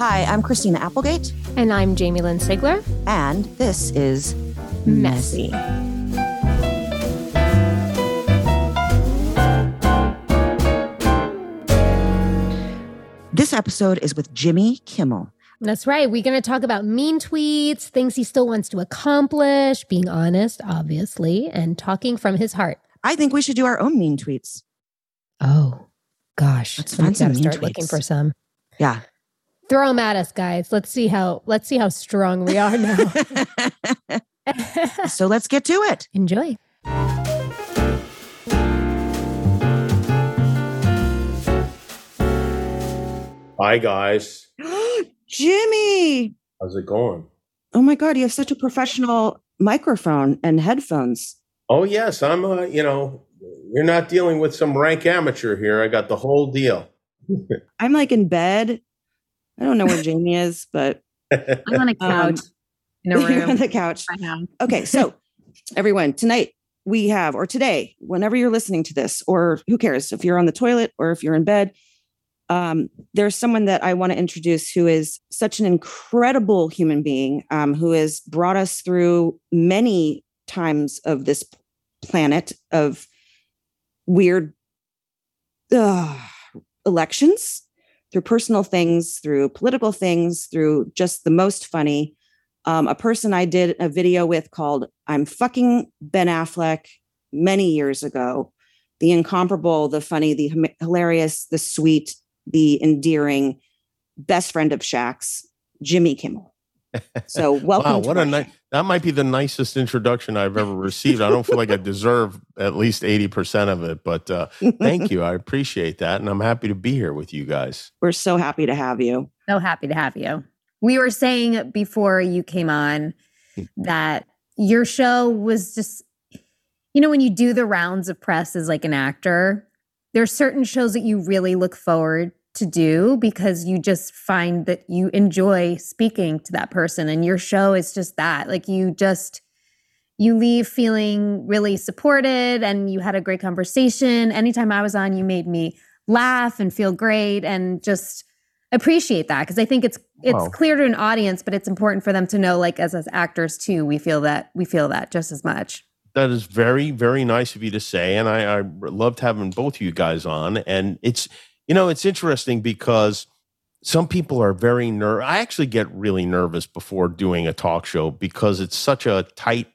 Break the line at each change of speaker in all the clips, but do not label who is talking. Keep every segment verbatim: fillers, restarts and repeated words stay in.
Hi, I'm Christina Applegate.
And I'm Jamie Lynn Sigler.
And this is
Messy.
This episode is with Jimmy Kimmel.
That's right. We're going to talk about mean tweets, things he still wants to accomplish, being honest, obviously, and talking from his heart.
I think we should do our own mean tweets.
Oh, gosh.
Let's find some
gotta
mean
start
tweets.
looking for some.
Yeah.
Throw them at us, guys. Let's see how let's see how strong we are now.
So let's get to it.
Enjoy.
Hi, guys.
Jimmy.
How's it going?
Oh my God, you have such a professional microphone and headphones.
Oh, yes. I'm, uh, you know, you're not dealing with some rank amateur here. I got the whole deal.
I'm like in bed. I don't know where Jamie is, but
I'm on a couch
um,
in a room.
You're on the couch.
I am.
Okay, so everyone, tonight we have, or today, whenever you're listening to this, or who cares if you're on the toilet or if you're in bed, um, there's someone that I want to introduce who is such an incredible human being, um, who has brought us through many times of this planet of weird uh, elections, through personal things, through political things, through just the most funny. Um, a person I did a video with called I'm Fucking Ben Affleck many years ago. The incomparable, the funny, the hum- hilarious, the sweet, the endearing best friend of Shaq's, Jimmy Kimmel. So welcome.
Wow,
to
what
our
a nice, that might be the nicest introduction I've ever received. I don't feel like I deserve at least eighty percent of it, but uh, thank you. I appreciate that. And I'm happy to be here with you guys.
We're so happy to have you.
So happy to have you. We were saying before you came on that your show was just, you know, when you do the rounds of press as like an actor, there's certain shows that you really look forward to do because you just find that you enjoy speaking to that person. And your show is just that. Like you just, you leave feeling really supported and you had a great conversation. Anytime I was on, you made me laugh and feel great and just appreciate that. Cause I think it's, it's
Wow.
clear to an audience, but it's important for them to know, like as, as actors too, we feel that, we feel that just as much.
That is very, very nice of you to say. And I, I loved having both of you guys on. And it's, you know, it's interesting because some people are very nervous. I actually get really nervous before doing a talk show because it's such a tight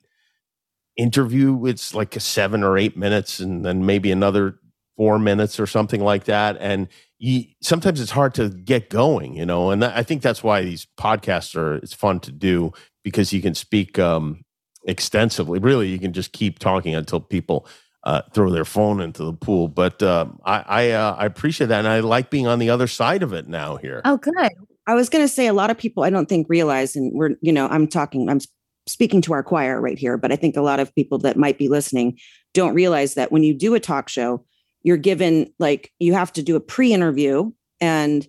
interview. It's like a seven or eight minutes and then maybe another four minutes or something like that. And you, sometimes it's hard to get going, you know, and that, I think that's why these podcasts are, it's fun to do because you can speak um, extensively. Really, you can just keep talking until people Uh, throw their phone into the pool. But uh, I I, uh, I appreciate that. And I like being on the other side of it now here.
Oh, good.
I was going to say a lot of people I don't think realize, and we're, you know, I'm talking, I'm speaking to our choir right here, but I think a lot of people that might be listening don't realize that when you do a talk show, you're given like, you have to do a pre-interview and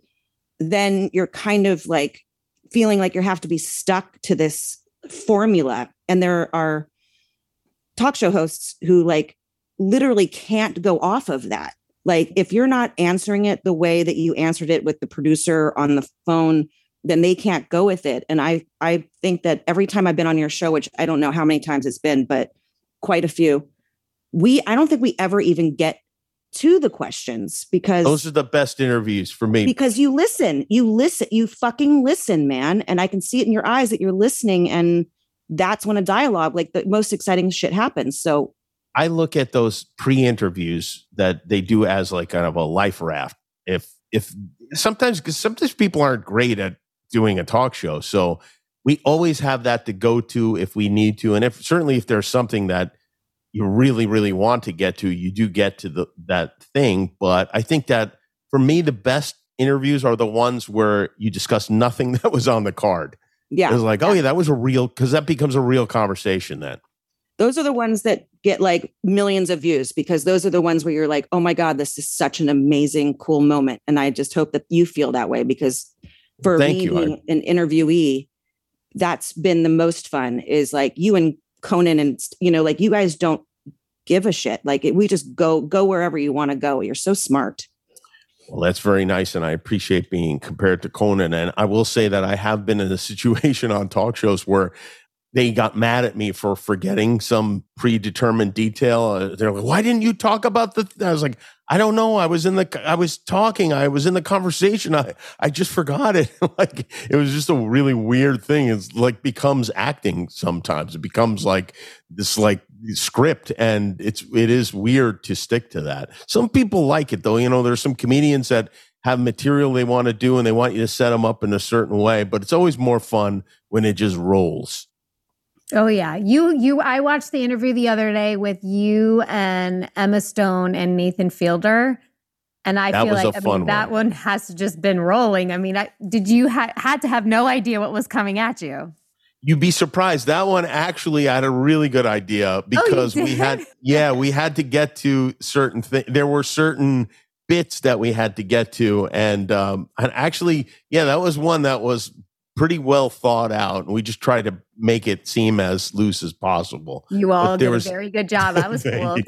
then you're kind of like feeling like you have to be stuck to this formula. And there are talk show hosts who like literally can't go off of that. Like if you're not answering it the way that you answered it with the producer on the phone, then they can't go with it. And I, I think that every time I've been on your show, which I don't know how many times it's been, but quite a few, we, I don't think we ever even get to the questions because
Those are the best interviews for me.
because you listen, you listen, you fucking listen, man. And I can see it in your eyes that you're listening. And that's when a dialogue, like the most exciting shit happens. So
I look at those pre-interviews that they do as like kind of a life raft. If, if sometimes, because sometimes people aren't great at doing a talk show. So we always have that to go to if we need to. And if certainly if there's something that you really, really want to get to, you do get to the, that thing. But I think that for me, the best interviews are the ones where you discuss nothing that was on the card.
yeah,
It was like, oh yeah, that was a real, because that becomes a real conversation then.
those are the ones that get like millions of views because those are the ones where you're like, oh my God, this is such an amazing, cool moment. And I just hope that you feel that way because for
Thank
me
you.
being
I-
an interviewee, that's been the most fun is like you and Conan and, you know, like you guys don't give a shit. Like we just go, go wherever you want to go. You're so smart.
Well, that's very nice, and I appreciate being compared to Conan. And I will say that I have been in a situation on talk shows where they got mad at me for forgetting some predetermined detail. Uh, they're like, "Why didn't you talk about the?" Th-? I was like, "I don't know. I was in the, I was talking. I was in the conversation. I, I just forgot it." Like it was just a really weird thing. It's like becomes acting sometimes. It becomes like this, like script, and it's it is weird to stick to that. Some people like it though. You know, there's some comedians that have material they want to do, and they want you to set them up in a certain way. But it's always more fun when it just rolls.
Oh yeah. You, you, I watched the interview the other day with you and Emma Stone and Nathan Fielder. And I
that
feel
was
like
a
I
fun
mean, that
one.
one has to just been rolling. I mean, I, did you ha- had to have no idea what was coming at you?
You'd be surprised. That one actually had a really good idea because
oh,
we had, yeah, we had to get to certain things. There were certain bits that we had to get to. And, um, and actually, yeah, that was one that was pretty well thought out. And we just tried to make it seem as loose as possible.
You all did
was,
a very good job. I was fooled.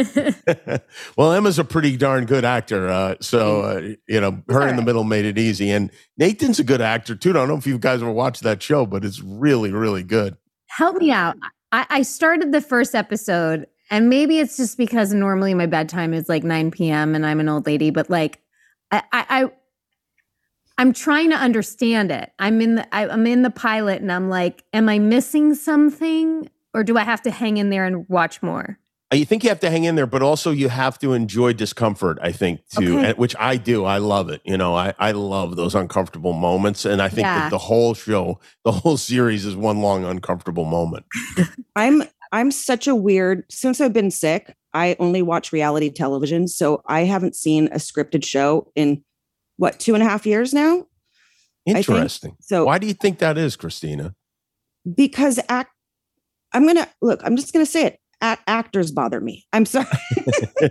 Well, Emma's a pretty darn good actor. Uh, so, uh, you know, her
right.
in the middle made it easy. And Nathan's a good actor too. I don't know if you guys ever watched that show, but it's really, really good.
Help me out. I, I started the first episode, and maybe it's just because normally my bedtime is like nine p.m. and I'm an old lady, but like I, I, I I'm trying to understand it. I'm in the I, I'm in the pilot, and I'm like, am I missing something, or do I have to hang in there and watch more?
You think you have to hang in there, but also you have to enjoy discomfort, I think, too,
Okay.
and, which I do. I love it. You know, I, I love those uncomfortable moments. And I think
Yeah.
that the whole show, the whole series is one long uncomfortable moment.
I'm I'm such a weird, since I've been sick, I only watch reality television. So I haven't seen a scripted show in what, two and a half years now?
Interesting.
So
why do you think that is, Christina?
Because act, I'm going to, look, I'm just going to say it. A- actors bother me. I'm sorry.
Tell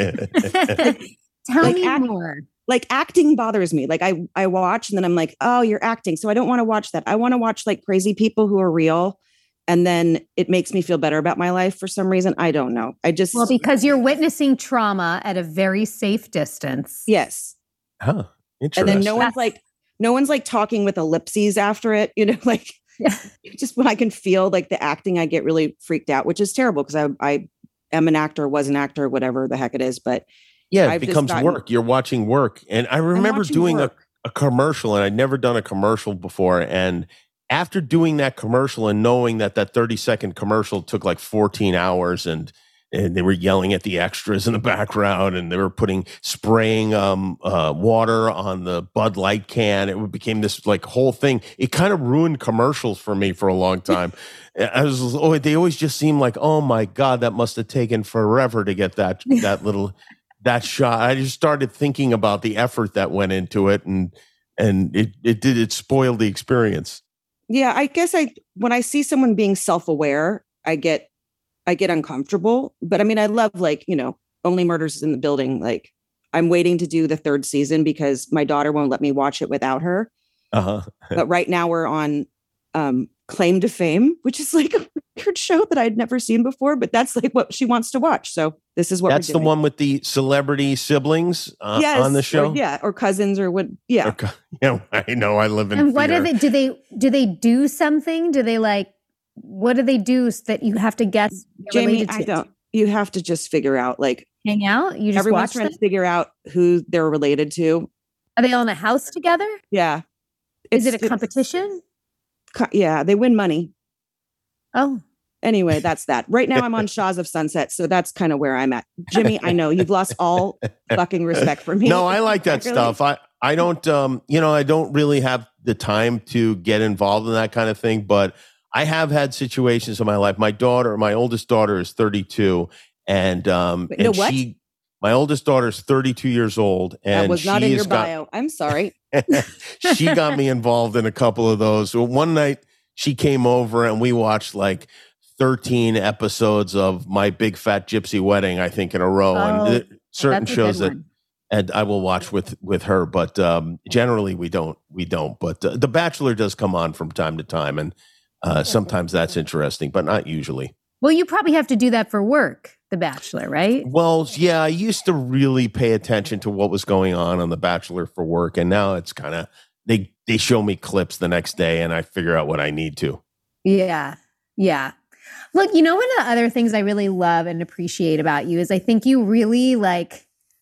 Like
me
act-
more.
Like acting bothers me. Like I, I watch and then I'm like, oh, you're acting. So I don't want to watch that. I want to watch like crazy people who are real. And then it makes me feel better about my life for some reason. I don't know. I just,
Well, because you're witnessing trauma at a very safe distance.
yes.
Huh. Interesting.
And then no one's
That's-
like, no one's like talking with ellipses after it, you know, like
Yeah.
just when I can feel like the acting, I get really freaked out, which is terrible because I, I am an actor, was an actor, whatever the heck it is. But
yeah, it
I've just
becomes
gotten-
work. You're watching work. And I remember
watching
doing a,
work.
a commercial, and I'd never done a commercial before. And after doing that commercial and knowing that that thirty second commercial took like fourteen hours, and and they were yelling at the extras in the background, and they were putting spraying um, uh, water on the Bud Light can. It became this like whole thing. It kind of ruined commercials for me for a long time. I was, oh, they always just seem like, oh my God, that must have taken forever to get that that little that shot. I just started thinking about the effort that went into it, and and it it did it spoiled the experience.
yeah, I guess I, when I see someone being self-aware, I get, I get uncomfortable. But I mean, I love like, you know, Only Murders in the Building. Like I'm waiting to do the third season because my daughter won't let me watch it without her.
Uh-huh.
But right now we're on um, Claim to Fame, which is like a weird show that I'd never seen before, but that's like what she wants to watch. So this is what
That's
we're
the
doing.
one with the celebrity siblings uh,
Yes,
on the
or-
show.
yeah. Or cousins or what. Yeah.
Okay. Yeah, I know. I live in
And what
fear.
are they? Do they do they do something? Do they like? What do they do that you have to guess? they're
Jamie,
related
I
to?
don't, you have to just figure out like
Hang out. You just
everyone's
watch
trying
them.
to figure out who they're related to.
Are they all in a house together?
Yeah.
Is
It's-
it a
it's-
competition?
co- Yeah. They win money.
Oh,
Anyway, that's that. Right now I'm on Shaws of Sunset. So that's kind of where I'm at. Jimmy, I know you've lost all fucking respect for me.
No, I like that
Really?
stuff. I, I don't, um, you know, I don't really have the time to get involved in that kind of thing, but I have had situations in my life. My daughter, my oldest daughter is thirty-two, and, um,
Wait,
and
no, what?
she, my oldest daughter is thirty-two years old, and
That was not in
she
your
has got-
bio. I'm sorry.
she got me involved in a couple of those. So one night she came over and we watched like thirteen episodes of My Big Fat Gypsy Wedding, I think, in a row.
Oh,
and th- certain
that's a
shows
good
that
one.
and I will watch with with her, but um, generally we don't we don't. But uh, The Bachelor does come on from time to time, and uh, sometimes that's interesting, but not usually.
Well, you probably have to do that for work. The Bachelor, right?
Well, yeah, I used to really pay attention to what was going on on The Bachelor for work, and now it's kind of they they show me clips the next day, and I figure out what I need to.
Yeah, yeah. Look, you know, one of the other things I really love and appreciate about you is I think you really like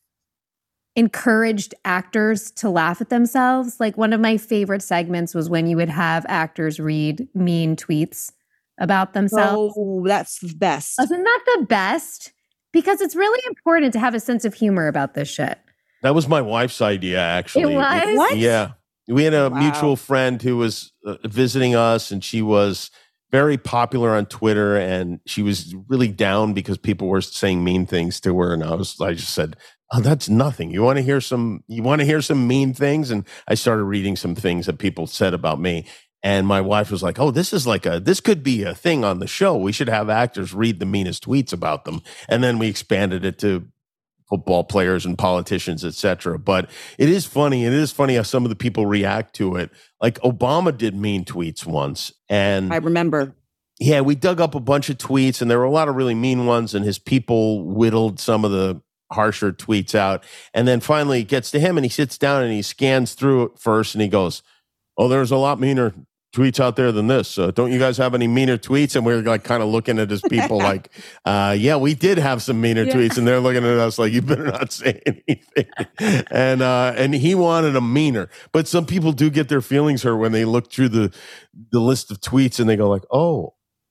encouraged actors to laugh at themselves. Like one of my favorite segments was when you would have actors read mean tweets about themselves.
Oh, that's the best.
Isn't that the best? Because it's really important to have a sense of humor about this shit.
That was my wife's idea, actually.
It was?
It-
What?
Yeah. We had a
Wow.
mutual friend who was uh, visiting us, and she was very popular on Twitter, and she was really down because people were saying mean things to her. And I was, I just said, "Oh, that's nothing. You want to hear some, you want to hear some mean things?" And I started reading some things that people said about me. And my wife was like, "Oh, this is like a, this could be a thing on the show. We should have actors read the meanest tweets about them." And then we expanded it to football players and politicians, et cetera. But it is funny. It is funny how some of the people react to it. Like Obama did mean tweets once. And
I remember.
yeah, we dug up a bunch of tweets, and there were a lot of really mean ones, and his people whittled some of the harsher tweets out. And then finally it gets to him, and he sits down and he scans through it first, and he goes, "Oh, there's a lot meaner tweets out there than this. Uh, don't you guys have any meaner tweets?" And we're like kind of looking at his people like, uh, yeah, we did have some meaner
Yeah.
tweets. And they're looking at us like, you better not say anything. and uh, and he wanted a meaner. But some people do get their feelings hurt when they look through the the list of tweets and they go like, oh,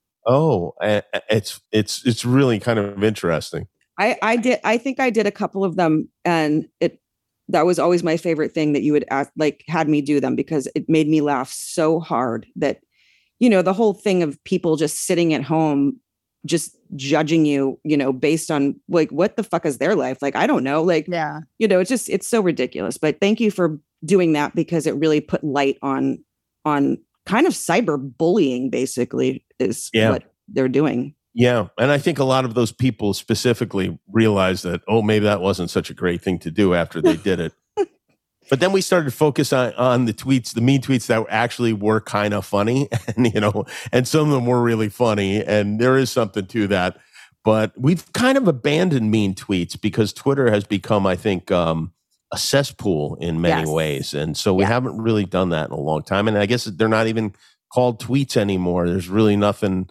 oh, uh, it's it's it's really kind of interesting.
I, I did. I think I did a couple of them, and it that was always my favorite thing that you would ask, like had me do them, because it made me laugh so hard that, you know, the whole thing of people just sitting at home, just judging you, you know, based on like, what the fuck is their life? Like, I don't know. Like,
Yeah.
you know, it's just, it's so ridiculous. But thank you for doing that, because it really put light on, on kind of cyber bullying, basically, is
Yeah.
what they're doing.
Yeah. And I think a lot of those people specifically realized that, oh, maybe that wasn't such a great thing to do after they did it. But then we started to focus on, on the tweets, the mean tweets that actually were kind of funny. And, you know, and some of them were really funny. And there is something to that. But we've kind of abandoned mean tweets because Twitter has become, I think, um, a cesspool in many
Yes.
ways. And so we
Yeah.
haven't really done that in a long time. And I guess they're not even called tweets anymore. There's really nothing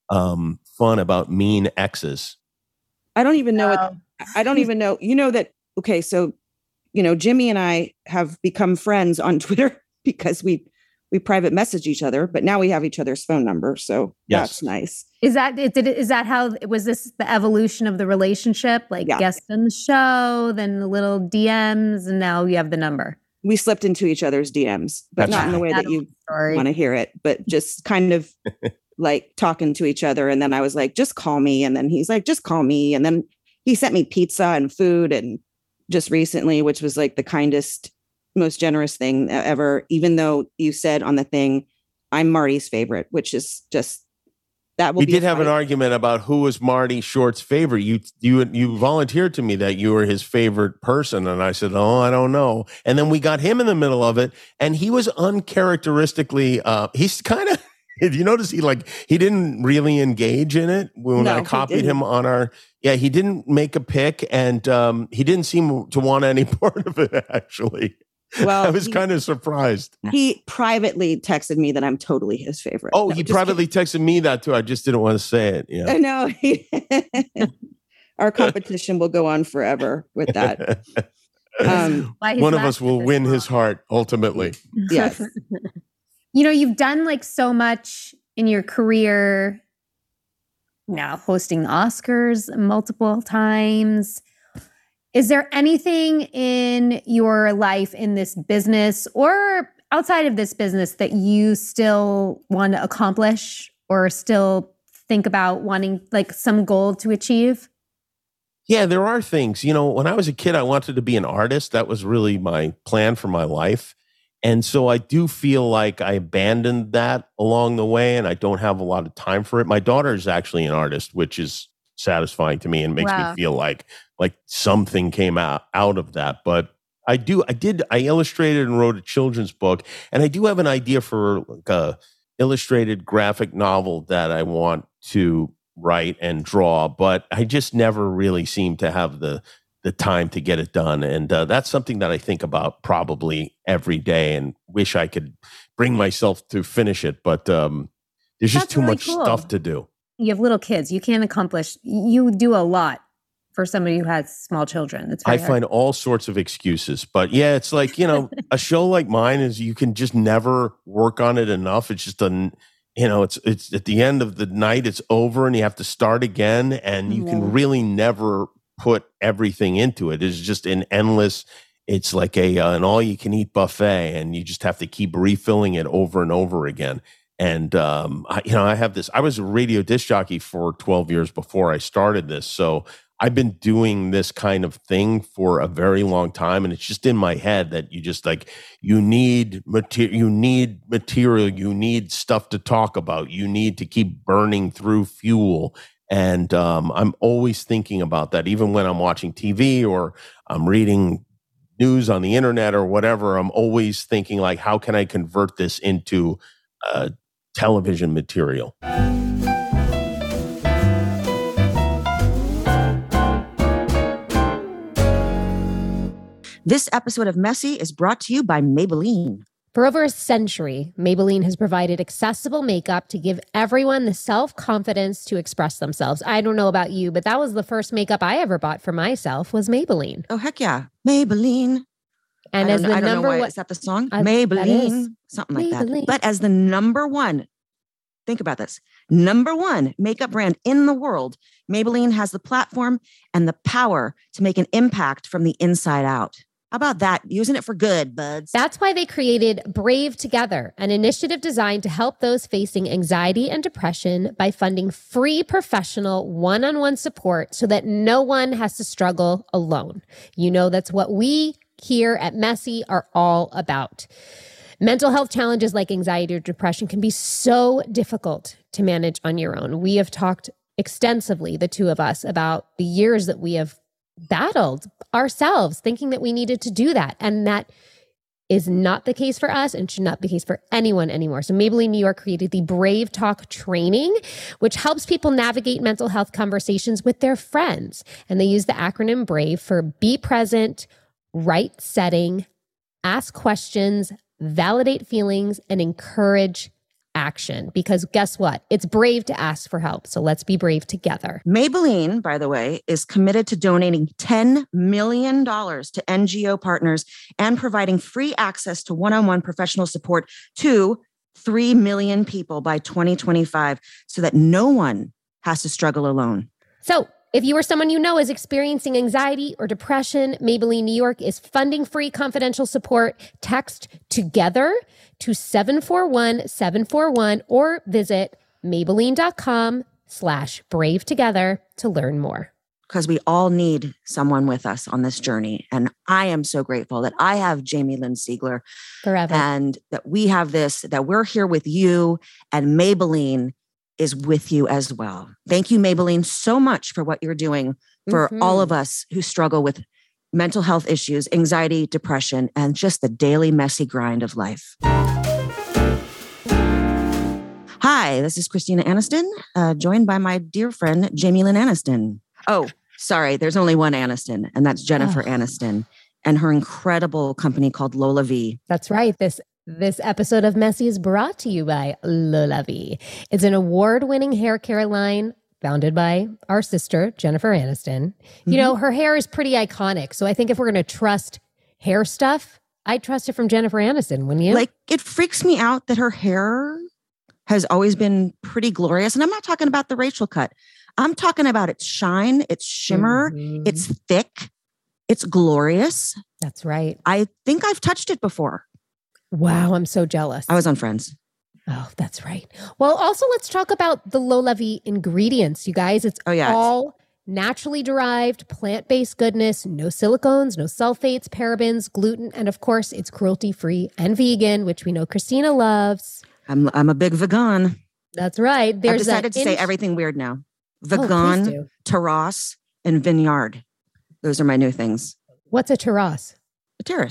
um, fun about mean exes.
I don't even know what, I don't even know, you know that, okay, so, you know, Jimmy and I have become friends on Twitter because we, we private message each other, but now we have each other's phone number. So
Yes.
that's nice.
Is that did it, is that how was this the evolution of the relationship? Like
Yeah.
guest on the show, then the little D Ms, and now you have the number.
We slipped into each other's D Ms, but
That's
not in the
right.
way that you
Story.
want to hear it, but just kind of like talking to each other. And then I was like, just call me. And then he's like, just call me. And then he sent me pizza and food, and just recently, which was like the kindest, most generous thing ever, even though you said on the thing, I'm Marty's favorite, which is just, that will
We
be
did
a
have an
fight.
argument about who was Marty Short's favorite. You you you volunteered to me that you were his favorite person, and I said, "Oh, I don't know." And then we got him in the middle of it, and he was uncharacteristically. Uh, he's kind of. If you notice, he like he didn't really engage in it when
No,
I
he
copied
didn't.
him on our. Yeah, he didn't make a pick, and um, he didn't seem to want any part of it. Actually,
Well,
I was
he-
kind of surprised.
He privately texted me that I'm totally his favorite.
Oh,
No,
he
just
privately texted me that too. I just didn't want to say it. Yeah.
kidding. No, he- our competition will go on forever with that. Um,
Why he's
One of us
laughing
will
this
win
long.
his heart ultimately.
Yes.
You know, you've done like so much in your career now, hosting Oscars multiple times. Is there anything in your life, in this business or outside of this business, that you still want to accomplish or still think about wanting, like some goal to achieve?
Yeah, there are things. You know, when I was a kid, I wanted to be an artist. That was really my plan for my life. And so I do feel like I abandoned that along the way, and I don't have a lot of time for it. My daughter is actually an artist, which is satisfying to me and makes
Wow.
me feel like like something came out, out of that. But I do, I did, I illustrated and wrote a children's book, and I do have an idea for like a illustrated graphic novel that I want to write and draw, but I just never really seem to have the the time to get it done. And uh, that's something that I think about probably every day and wish I could bring myself to finish it. But um, there's just
That's
too
really
much
cool.
stuff to do.
You have little kids. You can't accomplish, you do a lot for somebody who has small children. That's
I
very hard.
find all sorts of excuses. But yeah, it's like, you know, a show like mine is you can just never work on it enough. It's just a, you know, it's it's at the end of the night, it's over and you have to start again. And you
Yeah.
can really never put everything into it. It's just an endless, it's like a uh, an all-you-can-eat buffet, and you just have to keep refilling it over and over again. And, um, I, you know, I have this, I was a radio disc jockey for twelve years before I started this. So I've been doing this kind of thing for a very long time. And it's just in my head that you just like, you need material, you need material, you need stuff to talk about. You need to keep burning through fuel. And um, I'm always thinking about that, even when I'm watching T V or I'm reading news on the internet or whatever. I'm always thinking like, how can I convert this into uh, television material?
This episode of Messy is brought to you by Maybelline.
For over a century, Maybelline has provided accessible makeup to give everyone the self-confidence to express themselves. I don't know about you, but that was the first makeup I ever bought for myself was Maybelline.
Oh, heck yeah. Maybelline.
And
I
as
don't,
the
I don't
number
know why.
one,
Is that the song?
I- that
Maybelline.
is.
Something like
Maybelline.
that. But as the number one, think about this, number one makeup brand in the world, Maybelline has the platform and the power to make an impact from the inside out. How about that? Using it for good, buds.
That's why they created Brave Together, an initiative designed to help those facing anxiety and depression by funding free professional one-on-one support so that no one has to struggle alone. You know, that's what we here at Messy are all about. Mental health challenges like anxiety or depression can be so difficult to manage on your own. We have talked extensively, the two of us, about the years that we have battled ourselves, thinking that we needed to do that. And that is not the case for us and should not be the case for anyone anymore. So Maybelline New York created the Brave Talk training, which helps people navigate mental health conversations with their friends. And they use the acronym BRAVE for be present, right setting, ask questions, validate feelings, and encourage action. Because guess what? It's brave to ask for help. So let's be brave together.
Maybelline, by the way, is committed to donating ten million dollars to N G O partners and providing free access to one-on-one professional support to three million people by twenty twenty-five so that no one has to struggle alone.
So if you or someone you know is experiencing anxiety or depression, Maybelline New York is funding free confidential support. Text TOGETHER to seven four one seven four one or visit Maybelline.com slash brave together to learn more.
Because we all need someone with us on this journey. And I am so grateful that I have Jamie Lynn Siegler
Forever.
and that we have this, that we're here with you, and Maybelline is with you as well. Thank you, Maybelline, so much for what you're doing for
Mhm.
all of us who struggle with mental health issues, anxiety, depression, and just the daily messy grind of life. Hi, this is Christina Aniston, uh, joined by my dear friend, Jamie Lynn Aniston. Oh, sorry, there's only one Aniston, and that's Jennifer
Oh.
Aniston and her incredible company called Lola V.
That's right. This This episode of Messy is brought to you by Lola V. It's an award-winning hair care line founded by our sister, Jennifer Aniston. You know, her hair is pretty iconic. So I think if we're going to trust hair stuff, I'd trust it from Jennifer Aniston, wouldn't you?
Like, it freaks me out that her hair has always been pretty glorious. And I'm not talking about the Rachel cut. I'm talking about its shine, its shimmer,
Mhm.
it's thick, it's glorious.
That's right.
I think I've touched it before.
Wow, I'm so jealous.
I was on Friends.
Oh, that's right. Well, also let's talk about the Lola V ingredients, you guys. It's
Oh, yeah.
all naturally derived, plant-based goodness, no silicones, no sulfates, parabens, gluten, and of course, it's cruelty-free and vegan, which we know Christina loves.
I'm I'm a big vegan.
That's right.
I've
There's
decided
that
to say
inch-
everything weird now.
Oh, please
Vegan,
do.
terrace, and vineyard. Those are my new things.
What's a terrace?
A terrace.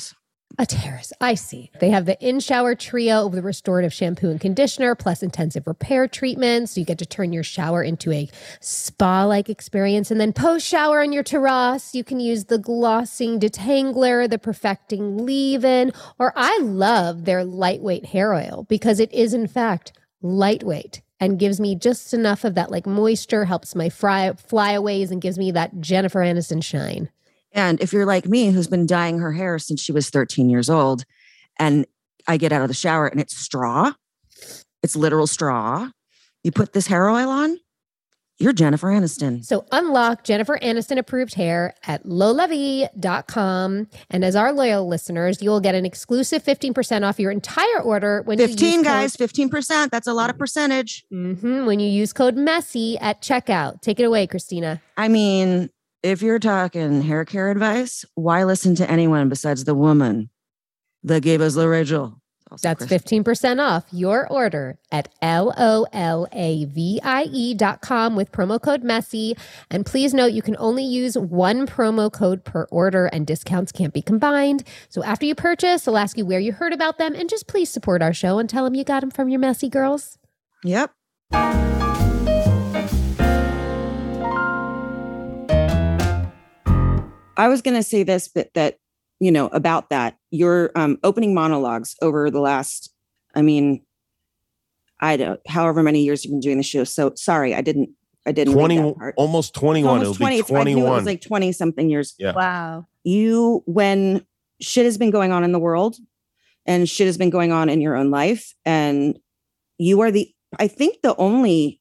A terrace. I see. They have the in-shower trio of the restorative shampoo and conditioner plus intensive repair treatments. So you get to turn your shower into a spa-like experience. And then post-shower on your terrace, you can use the glossing detangler, the perfecting leave-in, or I love their lightweight hair oil because it is, in fact, lightweight and gives me just enough of that like moisture, helps my fly, flyaways, and gives me that Jennifer Aniston shine.
And if you're like me, who's been dyeing her hair since she was thirteen years old, and I get out of the shower and it's straw, it's literal straw. You put this hair oil on, you're Jennifer Aniston.
So unlock Jennifer Aniston approved hair at lolavie dot com. And as our loyal listeners, you will get an exclusive fifteen percent off your entire order when
fifteen
you use
guys,
code,
fifteen percent. That's a lot of percentage.
Mm-hmm, when you use code MESSY at checkout. Take it away, Christina.
I mean, if you're talking hair care advice, why listen to anyone besides the woman that gave us the Rachel?
That's fifteen percent off your order at L O L A V I E dot com with promo code MESSY. And please note, you can only use one promo code per order and discounts can't be combined. So after you purchase, they'll ask you where you heard about them, and just please support our show and tell them you got them from your messy girls.
Yep. I was going to say this, but that, you know, about that, your um, opening monologues over the last, I mean, I don't, however many years you've been doing the show. So sorry, I didn't, I didn't.
twenty, almost twenty-one.
Almost
It'll
twenty.
be twenty-one.
I knew it was like twenty something years.
Yeah.
Wow.
You, when shit has been going on in the world and shit has been going on in your own life, and you are the, I think the only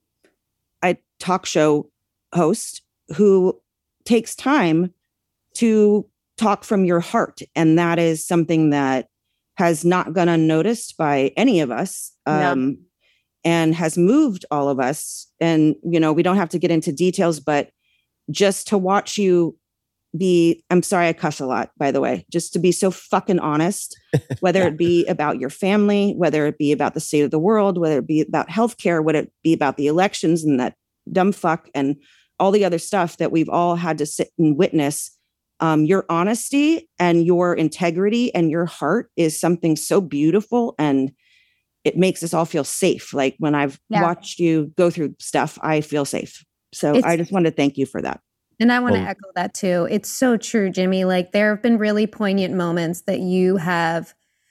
I talk show host who takes time to talk from your heart. And that is something that has not gone unnoticed by any of us, um, no. and has moved all of us. And, you know, we don't have to get into details, but just to watch you be, I'm sorry, I cuss a lot, by the way, just to be so fucking honest, whether yeah. it be about your family, whether it be about the state of the world, whether it be about healthcare, whether it be about the elections and that dumb fuck and all the other stuff that we've all had to sit and witness. Um, your honesty and your integrity and your heart is something so beautiful, and it makes us all feel safe. Like when I've yeah. watched you go through stuff, I feel safe. So it's, I just want to thank you for that.
And I want to oh. echo that too. It's so true, Jimmy. Like there have been really poignant moments that you have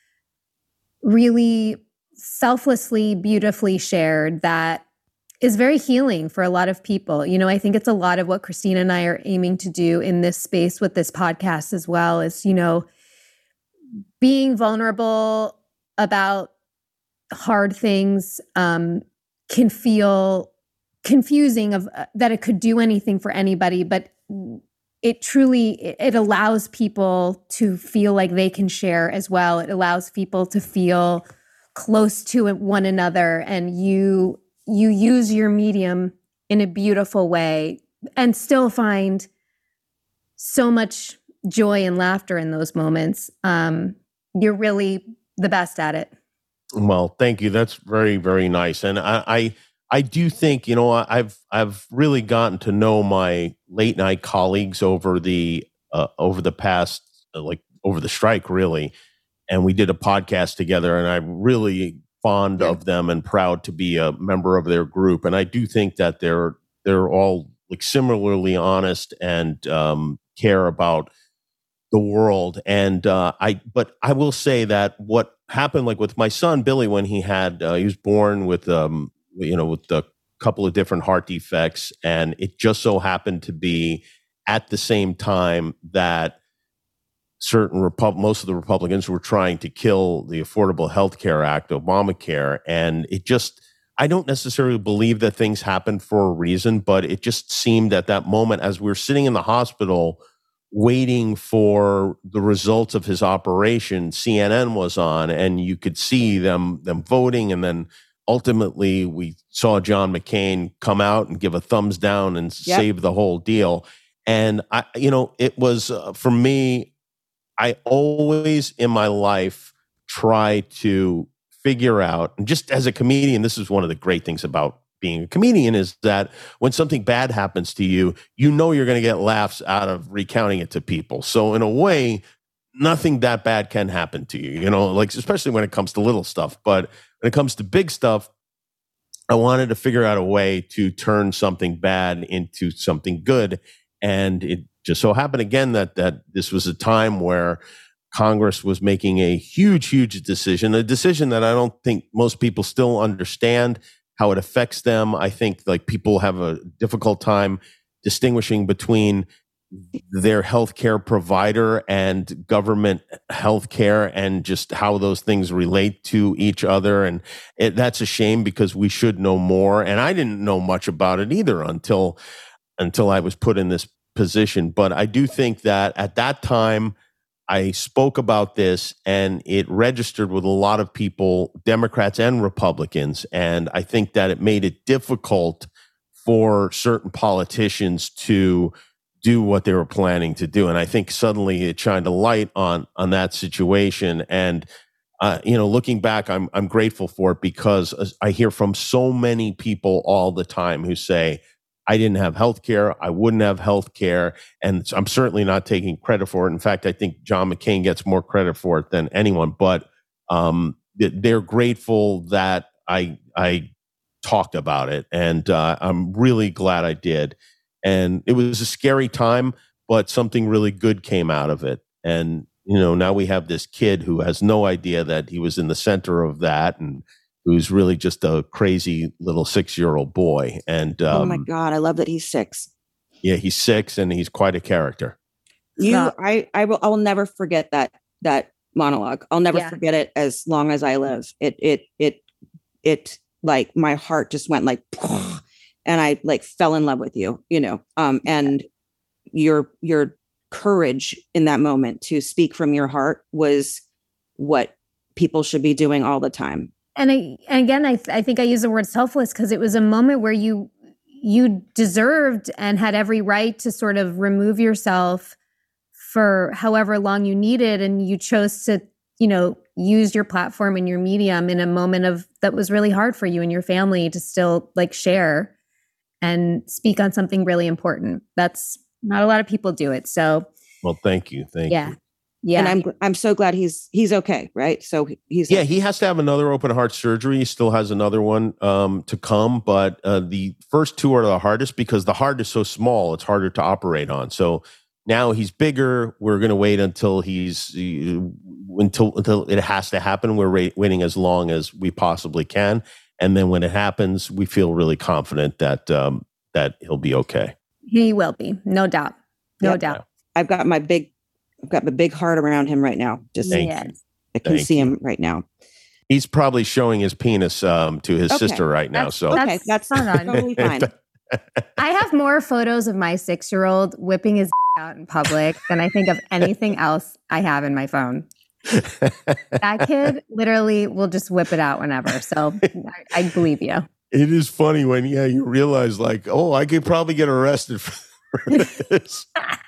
really selflessly, beautifully shared that is very healing for a lot of people. You know, I think it's a lot of what Christina and I are aiming to do in this space with this podcast as well, is, you know, being vulnerable about hard things um, can feel confusing of uh, that it could do anything for anybody, but it truly, it allows people to feel like they can share as well. It allows people to feel close to one another, and you you use your medium in a beautiful way and still find so much joy and laughter in those moments. Um, you're really the best at it.
Well, thank you. That's very, very nice. And I, I, I do think, you know, I've, I've really gotten to know my late night colleagues over the, uh, over the past, uh, like over the strike, really. And we did a podcast together, and I'm really fond yeah. of them and proud to be a member of their group. And I do think that they're they're all like similarly honest and um, care about the world. And uh, I, but I will say that what happened, like with my son Billy, when he had uh, he was born with um you know with a couple of different heart defects, and it just so happened to be at the same time that certain Repub- most of the Republicans were trying to kill the Affordable Health Care Act, Obamacare. And it just, I don't necessarily believe that things happen for a reason, but it just seemed at that moment, as we were sitting in the hospital waiting for the results of his operation, C N N was on, and you could see them, them voting. And then ultimately we saw John McCain come out and give a thumbs down and yep. save the whole deal. And I, you know, it was uh, for me, I always in my life try to figure out, and just as a comedian, this is one of the great things about being a comedian, is that when something bad happens to you, you know you're going to get laughs out of recounting it to people. So in a way, nothing that bad can happen to you, you know, like, especially when it comes to little stuff. But when it comes to big stuff, I wanted to figure out a way to turn something bad into something good. And it just so happened again that that this was a time where Congress was making a huge, huge decision, a decision that I don't think most people still understand how it affects them. I think like people have a difficult time distinguishing between their healthcare provider and government healthcare and just how those things relate to each other. And it, that's a shame because we should know more. And I didn't know much about it either until, until I was put in this position. But I do think that at that time, I spoke about this and it registered with a lot of people, Democrats and Republicans. And I think that it made it difficult for certain politicians to do what they were planning to do. And I think suddenly it shined a light on, on that situation. And, uh, you know, looking back, I'm, I'm grateful for it because I hear from so many people all the time who say, I didn't have health care. I wouldn't have health care. And I'm certainly not taking credit for it. In fact, I think John McCain gets more credit for it than anyone, but, um, they're grateful that I, I talked about it. And, uh, I'm really glad I did. And it was a scary time, but something really good came out of it. And, you know, now we have this kid who has no idea that he was in the center of that and who's really just a crazy little six-year-old boy. And um,
oh my God, I love that he's six.
Yeah, he's six and he's quite a character.
You, Stop. I, I will, I will never forget that, that monologue. I'll never yeah. forget it as long as I live. It, it, it, it, like my heart just went like, and I like fell in love with you, you know, um, and your, your courage in that moment to speak from your heart was what people should be doing all the time.
And, I, and again, I, th- I think I use the word selfless because it was a moment where you, you deserved and had every right to sort of remove yourself for however long you needed. And you chose to, you know, use your platform and your medium in a moment of that was really hard for you and your family to still like share and speak on something really important. That's not a lot of people do it. So,
well, thank you. Thank
yeah.
you.
Yeah.
And I'm, I'm so glad he's, he's okay. Right. So he's,
yeah, he has to have another open heart surgery. He still has another one um, to come, but uh, the first two are the hardest because the heart is so small. It's harder to operate on. So now he's bigger. We're going to wait until he's, uh, until, until it has to happen. We're ra- waiting as long as we possibly can. And then when it happens, we feel really confident that, um, that he'll be okay.
He will be. No doubt. No yep. doubt.
I've got my big, I've got the big heart around him right now. Just
Thank
yes.
you.
I can
Thank
see
you.
him right now.
He's probably showing his penis um, to his
okay.
sister right now.
That's,
so
okay, that's totally fine.
I have more photos of my six-year-old whipping his out in public than I think of anything else I have in my phone. That kid literally will just whip it out whenever. So I, I believe you.
It is funny when yeah you realize like, oh, I could probably get arrested for this.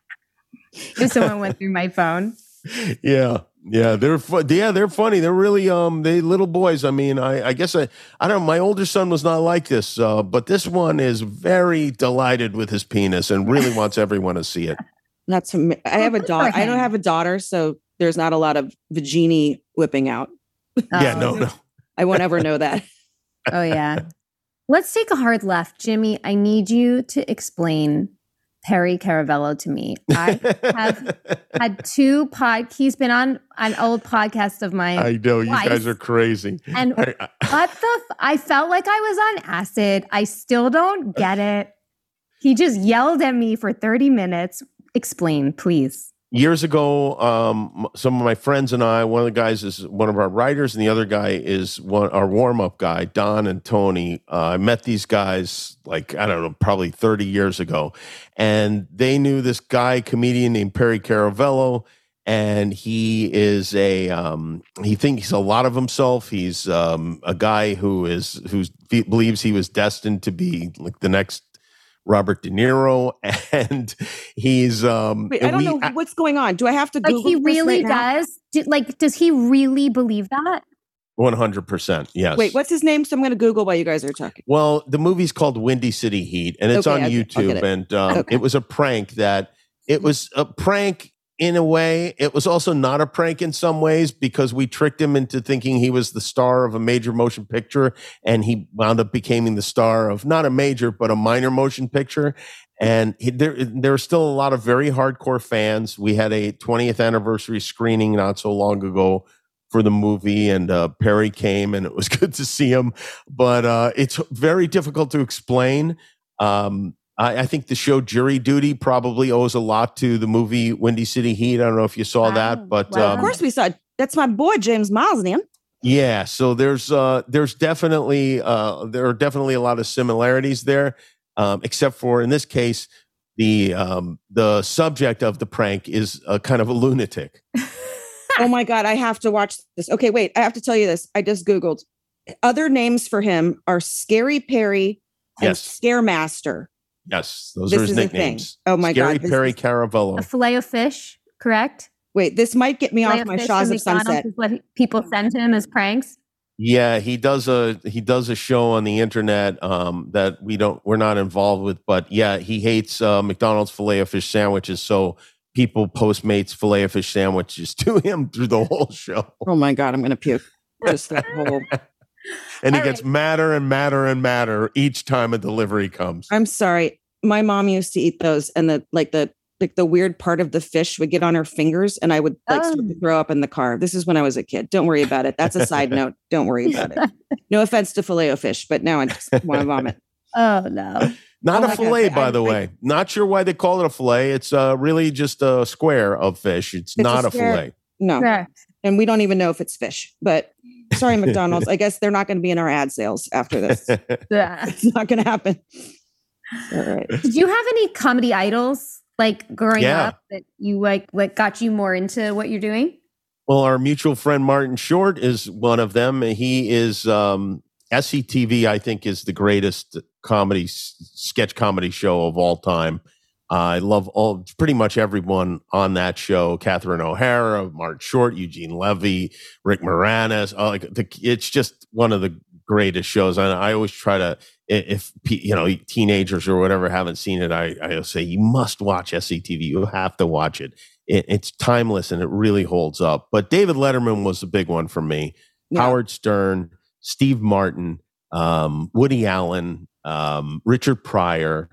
If someone went through my phone.
Yeah. Yeah. They're fu- yeah, they're funny. They're really, um, they little boys. I mean, I, I guess I, I don't know. My older son was not like this, uh, but this one is very delighted with his penis and really wants everyone to see it.
That's, I have a daughter. I don't have a daughter, so there's not a lot of vagini whipping out.
Yeah,
oh.
no, no.
I won't ever know that.
Oh yeah. Let's take a hard left. Jimmy, I need you to explain Perry Caravello to me. I have had two pod. He's been on an old podcast of mine.
I know you
twice.
guys are crazy.
And
I, I,
what the? F- I felt like I was on acid. I still don't get it. He just yelled at me for thirty minutes. Explain, please.
Years ago, um, some of my friends and I, one of the guys is one of our writers, and the other guy is one our warm-up guy, Don and Tony. Uh, I met these guys like, I don't know, probably thirty years ago. And they knew this guy, comedian named Perry Caravello, and he is a, um, he thinks a lot of himself. He's um, a guy who is, who believes he was destined to be like the next Robert De Niro, and he's um
Wait, I don't
we,
know what's going on. Do I have to Google
like he really
this right
does Do, like does he really believe that?
one hundred percent yes.
Wait, what's his name? So I'm going to Google while you guys are talking.
Well, the movie's called Windy City Heat, and it's
Okay,
on
okay, I'll
YouTube,
get it.
and um,
Okay.
it was a prank that it was a prank in a way. It was also not a prank in some ways because we tricked him into thinking he was the star of a major motion picture, and he wound up becoming the star of not a major, but a minor motion picture. And he, there, there are still a lot of very hardcore fans. We had a twentieth anniversary screening not so long ago for the movie, and uh, Perry came, and it was good to see him. But uh, it's very difficult to explain. Um, I, I think the show Jury Duty probably owes a lot to the movie Windy City Heat. I don't know if you saw
Wow.
that, but
Wow.
um,
Of course we saw it. That's my boy, James Marsden.
yeah. So there's uh, there's definitely uh, there are definitely a lot of similarities there, um, except for in this case, the um, the subject of the prank is a kind of a lunatic.
Oh my God, I have to watch this. Okay, wait, I have to tell you this. I just Googled. Other names for him are Scary Perry and
Yes.
Scaremaster.
Yes, those
This
are his
is a thing.
nicknames.
Oh my
Scary
God, this
Perry
is-
Caravello.
A filet of fish, correct?
Wait, this might get me
Filet
off my
fish
Shaws
from
of Sunset.
McDonald's is what he- people send him as pranks.
Yeah, he does a he does a show on the internet um, that we don't we're not involved with, but yeah, he hates uh, McDonald's filet of fish sandwiches, so people Postmates filet of fish sandwiches to him through the whole show,
Oh my God, I'm gonna puke. Just that whole.
and he
All
gets
right.
madder and madder and madder each time a delivery comes.
I'm sorry. My mom used to eat those, and the like the like the weird part of the fish would get on her fingers, and I would like start to
Oh.
throw up in the car. This is when I was a kid. Don't worry about it. That's a side note. Don't worry about it. No offense to filet o fish, but now I just want to vomit.
Oh no.
Not
Oh
a
my God,
fillet,
I-
by
I-
the
I-
way. Not sure why they call it a fillet. It's uh, really just a square of fish. It's,
It's a
not a,
square-
fillet.
No,
Correct.
and we don't even know if it's fish. But sorry, McDonald's. I guess they're not going to be in our ad sales after this.
Yeah.
It's not going to happen. All right.
Did you have any comedy idols like growing
Yeah.
up that you like what got you more into what you're doing?
Well, our mutual friend Martin Short is one of them. He is um, S C T V. I think is the greatest comedy s- sketch comedy show of all time. Uh, I love all pretty much everyone on that show: Catherine O'Hara, Martin Short, Eugene Levy, Rick Moranis. Uh, like the, it's just one of the greatest shows. And I always try to, if you know, teenagers or whatever haven't seen it, I I say you must watch S C T V. You have to watch it. It, it's timeless and it really holds up. But David Letterman was a big one for me.
Yeah.
Howard Stern, Steve Martin, um, Woody Allen, um, Richard Pryor,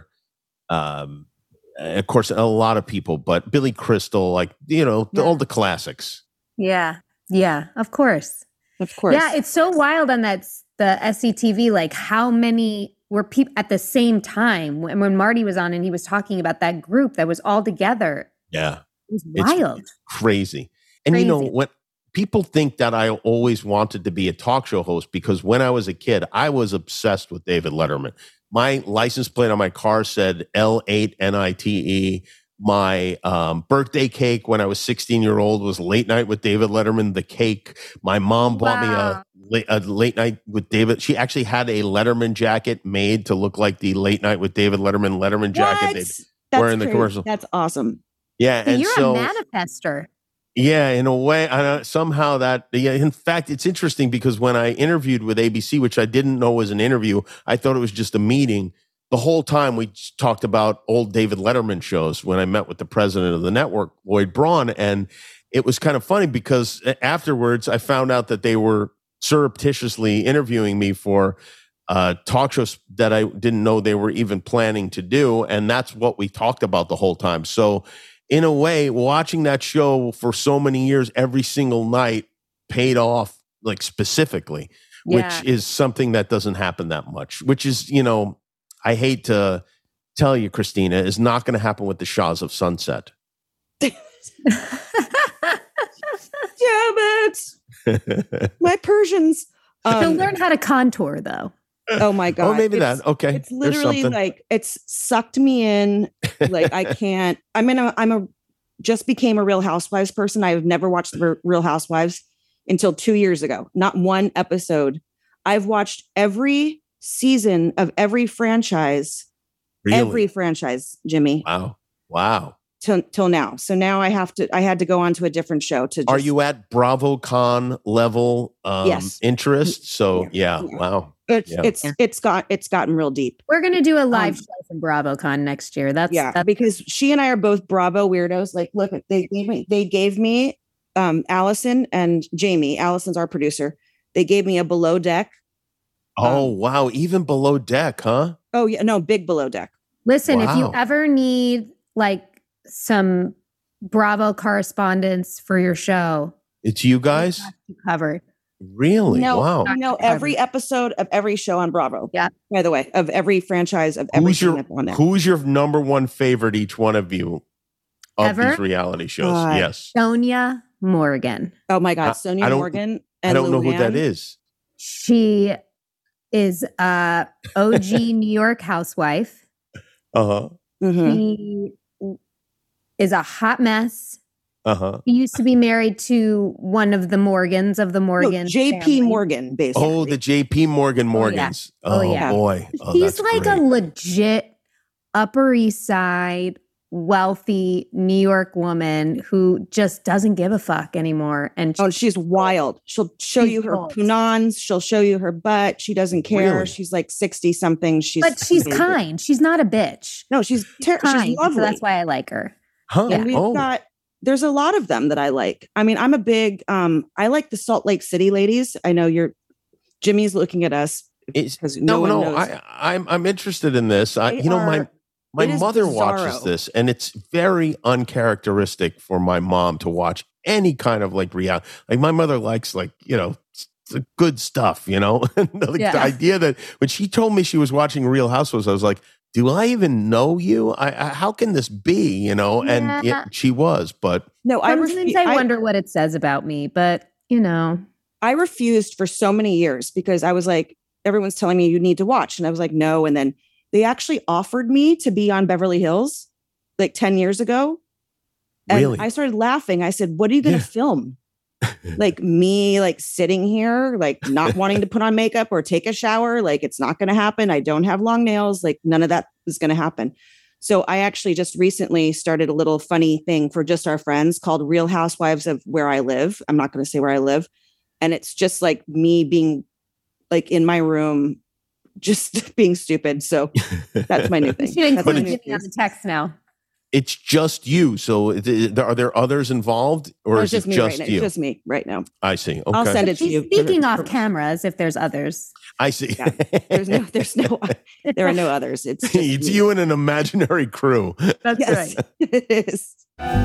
um, of course, a lot of people, but Billy Crystal, like, you know, the,
Yeah.
all the classics.
Yeah. Yeah, of course.
Of course.
Yeah, it's so wild on that s- the S C T V, like how many were people at the same time when, when Marty was on and he was talking about that group that was all together.
Yeah.
It was
It's-
wild.
Crazy. And you know,
Crazy.
when people think that I always wanted to be a talk show host, because when I was a kid, I was obsessed with David Letterman. My license plate on my car said L eight N I T E. My um, birthday cake when I was sixteen year old was Late Night with David Letterman, the cake. My mom bought
Wow.
me a, a Late Night with David. She actually had a Letterman jacket made to look like the Late Night with David Letterman Letterman jacket.
What?
They,
That's
were in the
crazy.
commercial.
That's awesome.
yeah.
So
And
you're
so,
a manifester.
yeah, in a way, I don't, somehow that, yeah, in fact, it's interesting because when I interviewed with A B C, which I didn't know was an interview, I thought it was just a meeting. The whole time we just talked about old David Letterman shows when I met with the president of the network, Lloyd Braun. And it was kind of funny because afterwards I found out that they were surreptitiously interviewing me for uh, talk shows that I didn't know they were even planning to do. And that's what we talked about the whole time. So in a way, watching that show for so many years, every single night paid off, like specifically,
Yeah.
which is something that doesn't happen that much, which is, you know, I hate to tell you, Christina, is not going to happen with the Shahs of Sunset.
Damn it. My Persians.
So
Um,
learn how to contour though.
oh my God.
oh, maybe
It's-
that. Okay.
It's
There's
literally
something.
like it's sucked me in. Like I can't. I'm in a. I'm a. Just became a Real Housewives person. I've never watched the Real Housewives until two years ago. Not one episode. I've watched every season of every franchise.
Really?
Every franchise, Jimmy,
Wow. Wow.
till till now. So now I have to. I had to go on to a different show to. Just,
Are you at BravoCon level um,
Yes.
interest? So, yeah.
Yeah.
Wow.
It's
Yeah.
it's
Yeah.
it's got it's gotten real deep.
We're gonna do a live
Um,
show from BravoCon next year. That's
Yeah,
that's
because she and I are both Bravo weirdos. Like, look, they gave me they gave me um Allison and Jamie. Allison's our producer. They gave me a below deck.
Oh,
Um,
wow. Even below deck, huh?
Oh yeah, no, big below deck.
Listen, if you
Wow.
ever need like some Bravo correspondence for your show,
It's you guys?
we got you covered.
Really?
No,
Wow.
you know every episode of every show on Bravo.
Yeah.
By the way, of every franchise of
Who's
everything
your
that's on there.
Who's your number one favorite, each one of you, of
Ever?
these reality shows?
God.
Yes.
Sonia Morgan.
Oh my God,
I-
Sonia
I don't-
Morgan. And
I don't know who that
Luann.
is.
She is a O G New York housewife.
Uh-huh.
Mhm.
She is a hot mess.
Uh-huh.
He used to be married to one of the Morgans of the
No,
Morgan.
J P
family.
Morgan, basically.
Oh, the J P Morgan
Oh, yeah.
Morgans.
Oh,
Oh,
yeah.
boy. Oh,
He's
that's
like
great.
a legit Upper East Side, wealthy New York woman who just doesn't give a fuck anymore. And
Oh, she's wild. She'll show
She's
you her
wild.
punans. She'll show you her butt. She doesn't care.
Really?
She's like sixty something. She's
but she's
amazing.
kind. She's not a bitch.
No, she's ter-
Kind.
she's
So
lovely.
that's why I like her.
Huh?
And we've
Oh.
got there's a lot of them that I like. I mean, I'm a big um I like the Salt Lake City ladies. I know you're Jimmy's looking at us
It's-
because no,
no,
one
no.
knows.
I, I'm I'm interested in this. I,
They
you know, my
are-
my
it is
mother watches
bizarro.
this, and it's very uncharacteristic for my mom to watch any kind of like reality. Like my mother likes like you know s- s- good stuff. You know, like
Yeah.
the idea that when she told me she was watching Real Housewives, I was like, do I even know you? I, I how can this be? You know, and
Yeah.
it, she was, but
no, I,
Sometimes
refu-
I
I
wonder what it says about me, but you know,
I refused for so many years because I was like, everyone's telling me you need to watch. And I was like, no. And then they actually offered me to be on Beverly Hills like ten years ago. And
Really?
I started laughing. I said, what are you going to
Yeah.
film? Like me, like sitting here, like not wanting to put on makeup or take a shower. Like it's not going to happen. I don't have long nails. Like none of that is going to happen. So I actually just recently started a little funny thing for just our friends called Real Housewives of Where I Live. I'm not going to say where I live. And it's just like me being like in my room, just being stupid. So that's my new thing.
you should
That's my
include
new
Jimmy on
thing.
the text now.
it's just you. So th- are there others involved, or
Oh,
is
it's just
it
me
just
right now.
you?
It's just me right now.
I see. Okay.
I'll send it to
She's
you.
speaking off cameras if there's others.
I see.
Yeah. There's no, there's no, there are no others. It's just
it's
me.
you and an imaginary crew.
That's
Yes,
right.
it is.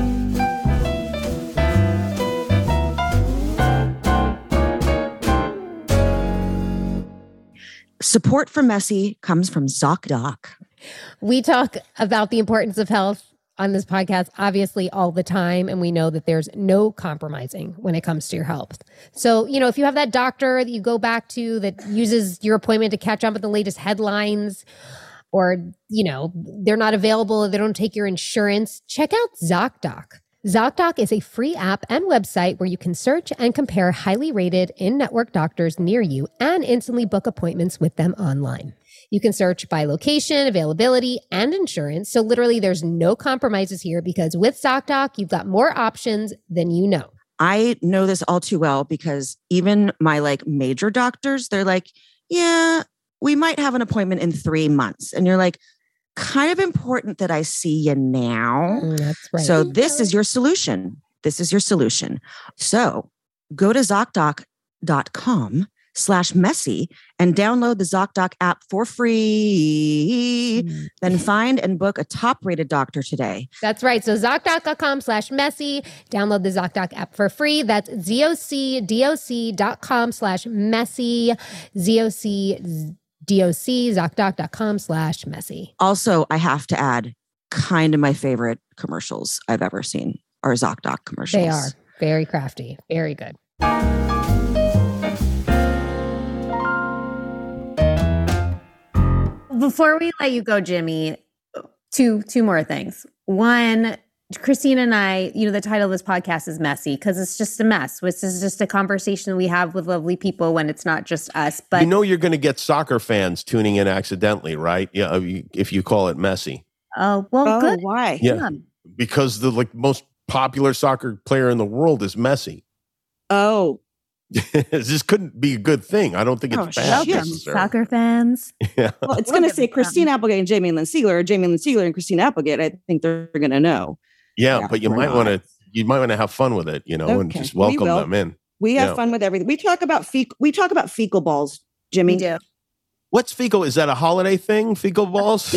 Support for Messy comes from ZocDoc.
We talk about the importance of health on this podcast, obviously, all the time. And we know that there's no compromising when it comes to your health. So, you know, if you have that doctor that you go back to that uses your appointment to catch up with the latest headlines, or, you know, they're not available, they don't take your insurance, check out ZocDoc. ZocDoc is a free app and website where you can search and compare highly rated in-network doctors near you and instantly book appointments with them online. You can search by location, availability, and insurance. So literally there's no compromises here because with ZocDoc, you've got more options than you know.
I know this all too well because even my like major doctors, they're like, yeah, we might have an appointment in three months. And you're like, kind of important that I see you now.
Mm, that's right.
So this is your solution. This is your solution. So go to ZocDoc.com slash messy and download the ZocDoc app for free.
Mm.
Then find and book a top rated doctor today.
That's right. So ZocDoc.com slash messy. Download the ZocDoc app for free. That's ZocDoc.com slash messy. ZocDoc, ZocDoc.com slash messy.
Also, I have to add, kind of my favorite commercials I've ever seen are ZocDoc commercials.
They are very crafty. Very good.
Before we let you go, Jimmy, two two more things. One, Christina and I, you know, the title of this podcast is Messy because it's just a mess. This is just a conversation we have with lovely people when it's not just us. But
you know you're going to get soccer fans tuning in accidentally, right? Yeah, if you call it messy.
oh, well,
Oh,
good.
why?
Yeah, because the like most popular soccer player in the world is Messi.
Oh,
This couldn't be a good thing. I don't think it's
Oh,
bad.
shit.
Welcome,
necessarily.
soccer fans.
Yeah.
Well, it's
We'll
going to
give
say
it
Christina
some.
Applegate and Jamie Lynn Sigler, or Jamie Lynn Sigler and Christina Applegate. I think they're going to know.
Yeah,
Yeah,
but you
we're
might
not.
want to you might want to have fun with it, you know, and
Okay,
just
we
welcome
will.
them in.
We have
Yeah.
fun with everything. We talk about fecal. We talk about fecal balls, Jimmy.
We do.
What's fecal? Is that a holiday thing? Fecal balls?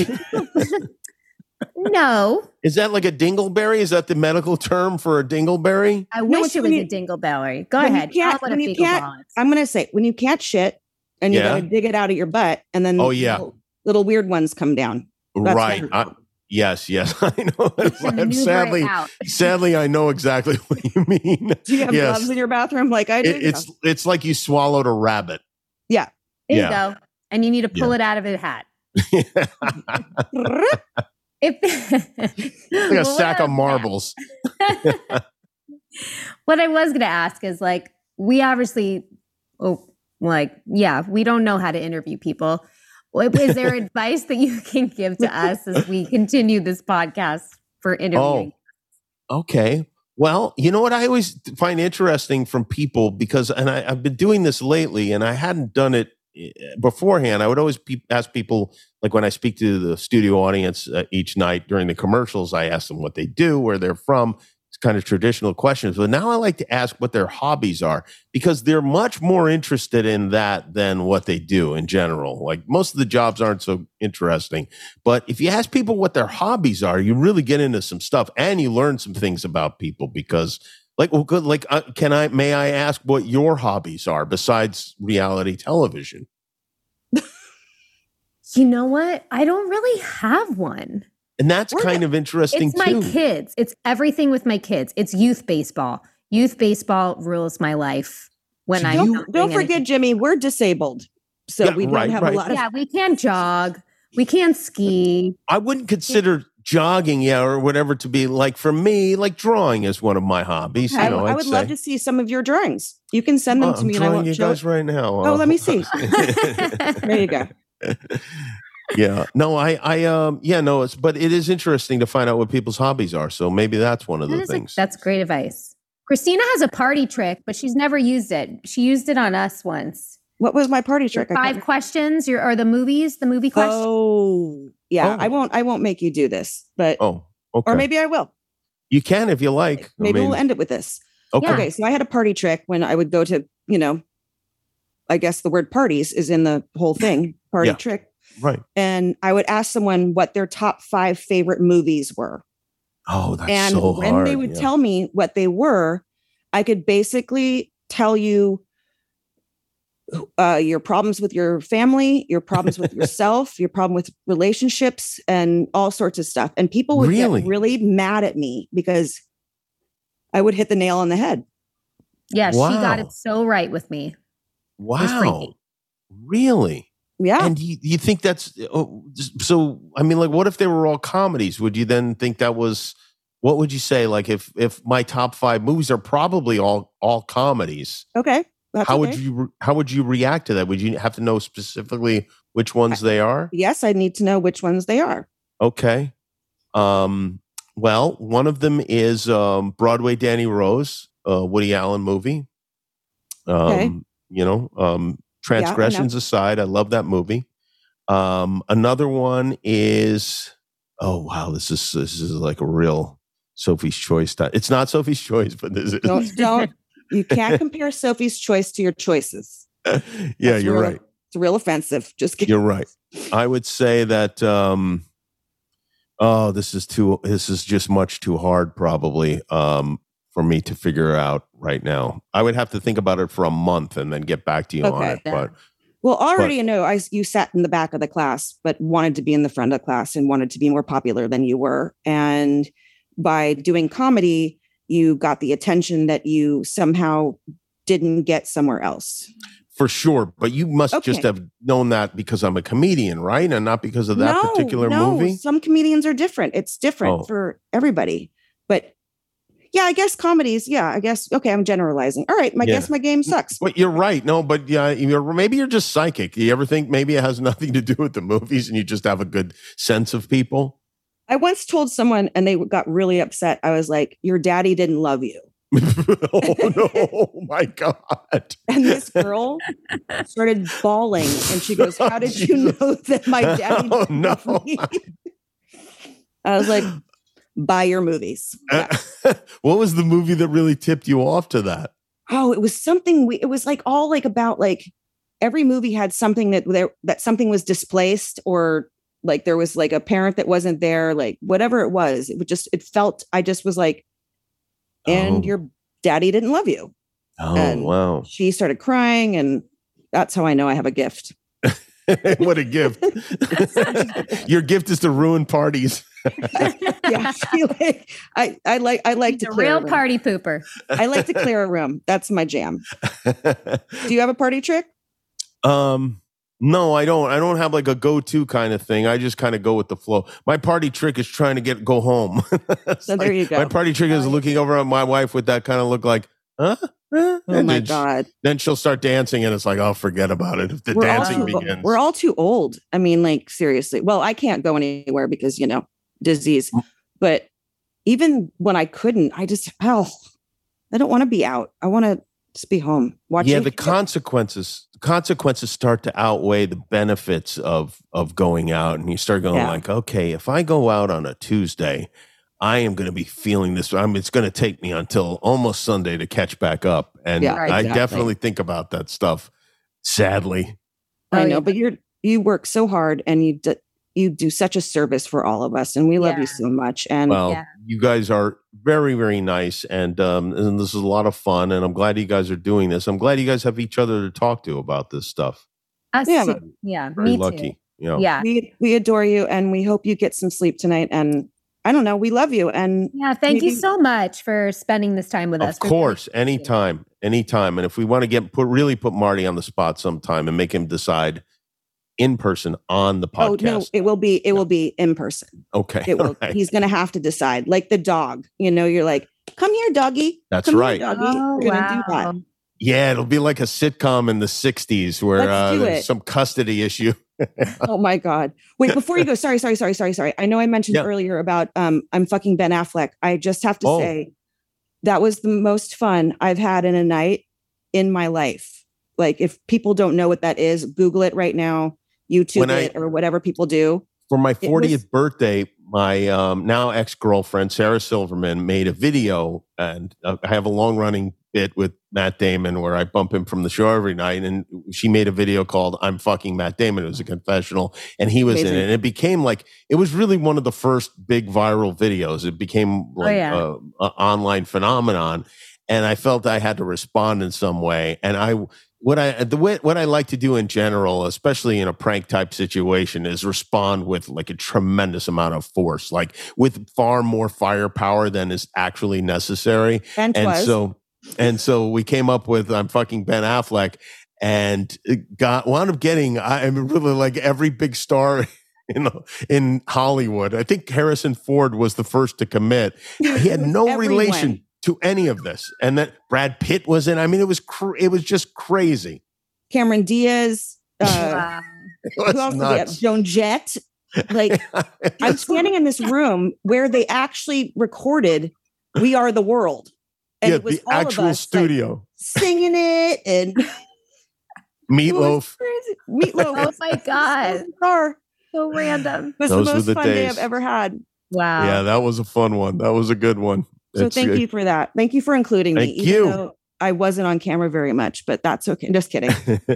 No,
Is that like a dingleberry? Is that the medical term for a dingleberry?
I
No,
wish
it's
it
when
was
you-
a dingleberry. Go
when you
ahead.
can't-
Tell 'em what a
when you
fecal
can't-
ball is.
I'm going to say when you can't shit and you
Yeah.
got to dig it out of your butt, and then
Oh, yeah.
little, little weird ones come down. That's
Right.
what-
I- yes, yes. I know.
And
And
maneuver it
sadly,
out.
sadly, I know exactly what you mean.
Do you have
Yes.
gloves in your bathroom like I do?
It, it's it's like you swallowed a rabbit.
There
Yeah.
you go. And you need to pull it out of a hat.
like
If
a
Well,
sack
what
of
I-
marbles.
What I was going to ask is like, we obviously, oh, like, yeah, we don't know how to interview people. What- Is there advice that you can give to us as we continue this podcast for interviewing?
Oh, okay. Well, you know what I always find interesting from people, because, and I, I've been doing this lately, and I hadn't done it eh, beforehand. I would always pe- ask people, like when I speak to the studio audience uh, each night during the commercials, I ask them what they do, where they're from. It's kind of traditional questions. But now I like to ask what their hobbies are, because they're much more interested in that than what they do in general. Like most of the jobs aren't so interesting. But if you ask people what their hobbies are, you really get into some stuff, and you learn some things about people, because like, well, good. Like, uh, can I, may I ask what your hobbies are besides reality television?
You know what? I don't really have one.
And that's
We're
kind
the-
of interesting
It's my
too.
kids. It's everything with my kids. It's youth baseball. Youth baseball rules my life when
So
I'm
you-
not
Don't, don't
doing
forget,
anything.
Jimmy, we're disabled. So
Yeah,
we don't
right,
have
right.
a lot of.
Yeah, we can't jog. We can't ski.
I wouldn't consider jogging, yeah, or whatever to be like, for me, like drawing is one of my hobbies.
I,
You know,
I
I'd
would
say.
love to see some of your drawings. You can send them
Oh,
to
I'm
me and I
drawing
won't
you
show
guys
it.
right now.
Oh, let me see. There you go.
Yeah. No, I, I, um, yeah, no, it's, but it is interesting to find out what people's hobbies are. So maybe that's one of
That
the
is a-
things.
that's great advice. Christina has a party trick, but she's never used it. She used it on us once.
What was my party
Your
trick? I
five
can't-
questions, your or the movies, the movie questions.
Oh, yeah.
Oh.
I won't. I won't make you do this, but
Oh, okay.
or maybe I will.
you can if you like. I
Maybe
mean,
we'll end it with this.
okay.
Yeah.
Okay, so I had a party trick when I would go to, you know, I guess the word parties is in the whole thing, party
Yeah.
trick.
Right.
And I would ask someone what their top five favorite movies were.
Oh, that's
and
so
when
hard.
they would
yeah.
tell me what they were, I could basically tell you uh, your problems with your family, your problems with yourself, your problem with relationships, and all sorts of stuff. And people would
Really?
get really mad at me because I would hit the nail on the head.
Yeah, she got
Wow.
it so right with me. was
Wow.
freaky.
Really?
Yeah.
And you, you think that's oh, so? I mean, like, what if they were all comedies? Would you then think that was? What would you say? Like, if if my top five movies are probably all all comedies,
okay. That's
how
okay.
would you re- how would you react to that? Would you have to know specifically which ones they are?
Yes, I need to know which ones they are.
Okay. Um. Well, one of them is um, Broadway Danny Rose, a Woody Allen movie. Um,
Okay.
You know, um,
I know.
transgressions aside, I love that movie. Um, another one is, oh wow, this is this is like a real Sophie's Choice. Type. It's not Sophie's Choice, but this is.
Don't don't you can't compare Sophie's Choice to your choices.
yeah,
That's
you're
real-
right.
It's real offensive. Just kidding.
You're right. I would say that. Um, oh, this is too. This is just much too hard, probably, um, for me to figure out right now. I would have to think about it for a month and then get back to you on
Okay.
it.
Yeah.
But
Well, already you know, I you sat in the back of the class, but wanted to be in the front of the class and wanted to be more popular than you were. And by doing comedy, you got the attention that you somehow didn't get somewhere else.
for sure. But you must just
Okay.
have known that because I'm a comedian, right? And not because of that
no,
particular
no,
movie.
some comedians are different. It's different
Oh.
for everybody. But yeah, I guess comedies. Yeah, I guess. Okay, I'm generalizing. All right, I
Yeah.
guess my game sucks.
But you're right. No, but yeah, you're, maybe you're just psychic. You ever think maybe it has nothing to do with the movies and you just have a good sense of people?
I once told someone and they got really upset. I was like, your daddy didn't love you.
Oh no! Oh my God!
And this girl started bawling, and she goes, "How did you know that my daddy
Oh,
didn't
no.
love me?" I was like, "Buy your movies." Yeah.
What was the movie that really tipped you off to that?
Oh, it was something. We, it was like all like about like every movie had something that there that something was displaced, or like there was like a parent that wasn't there, like whatever it was. It would just it felt. I just was like, and
Oh.
your daddy didn't love you.
Oh
And
wow!
she started crying, and that's how I know I have a gift.
What a gift! Your gift is to ruin parties.
Yeah, she like, I I like I like
He's
to
a
clear a
real
room.
party pooper.
I like to clear a room. That's my jam. Do you have a party trick?
um, no, I don't. I don't have like a go-to kind of thing. I just kind of go with the flow. My party trick is trying to get go home. It's
So there you go.
My party trick is looking over at my wife with that kind of look, like, huh? Huh?
Oh
And
my
then she-
God.
Then she'll start dancing, and it's like, oh, forget about it. If the
We're all,
dancing
too,
begins,
we're all too old. I mean, like seriously. Well, I can't go anywhere because, you know, disease. But even when I couldn't, I just, oh, I don't want to be out. I want to just be home watching.
yeah, the consequences consequences start to outweigh the benefits of of going out, and you start going
Yeah.
like, okay, if I go out on a Tuesday, I am going to be feeling this. I mean, it's going to take me until almost Sunday to catch back up, and
Yeah,
I
exactly.
definitely think about that stuff. Sadly,
I
Oh,
know,
yeah.
but you're, you work so hard, and you, d- you do such a service for all of us, and we love
Yeah.
you so much. And
well,
Yeah.
you guys are very, very nice, and um, and this is a lot of fun, and I'm glad you guys are doing this. I'm glad you guys have each other to talk to about this stuff.
Us
Yeah.
too. Yeah,
Very
me
lucky, you know.
too. Yeah.
we, we adore you, and we hope you get some sleep tonight. And I don't know, we love you. And
Yeah. Thank you
Maybe-
so much for spending this time with us.
Of
We really
course,
appreciate it.
anytime, anytime. And if we want to get put really put Marty on the spot sometime and make him decide in person on the
oh
podcast.
no, it will be, it will be in person.
Okay,
It will.
all right.
He's going to have to decide, like the dog. You know, you're like, come here, doggy.
That's
Come
right.
Here, doggy.
Oh,
We're going to do
wow.
that.
Yeah, it'll be like a sitcom in the sixties where
Let's
uh,
do
there's
it.
some custody issue.
Oh my God. Wait, before you go, sorry, sorry, sorry, sorry, sorry. I know I mentioned
Yeah.
earlier about um, I'm fucking Ben Affleck. I just have to
Oh.
say that was the most fun I've had in a night in my life. Like, if people don't know what that is, Google it right now, YouTube
When I-
it, or whatever people do.
For my
was-
fortieth birthday, my um, now ex-girlfriend, Sarah Silverman, made a video, and uh, I have a long-running bit with Matt Damon where I bump him from the show every night, and she made a video called I'm Fucking Matt Damon. It was a confessional, and he was in
Amazing.
it. And it became like, it was really one of the first big viral videos. It became like
yeah.
a, a online phenomenon, and I felt I had to respond in some way. And I what I the way what I like to do in general, especially in a prank type situation, is respond with like a tremendous amount of force, like with far more firepower than is actually necessary.
And,
And
was.
so and so we came up with I'm fucking Ben Affleck, and it got wound up getting I am really like every big star in in Hollywood. I think Harrison Ford was the first to commit. He had no
Everyone.
relation to any of this, and that Brad Pitt was in. I mean, it was cr- it was just crazy.
Cameron Diaz. Uh,
Wow.
It was
who else did we have?
nuts.
Joan Jett. Like, I'm standing in this room where they actually recorded "We Are the World," and
yeah,
it was
the
all
actual
of us, like,
studio.
singing it, and it was
Meatloaf.
crazy. Meatloaf.
Oh my God.
Star.
So random.
It was
Those
the
were
most
the
fun day
days.
I've ever had.
Wow.
Yeah, that was a fun one. That was a good one.
So
It's
thank
good.
you for that. Thank you for including me.
Thank
even
you.
though I wasn't on camera very much, but that's okay. Just kidding.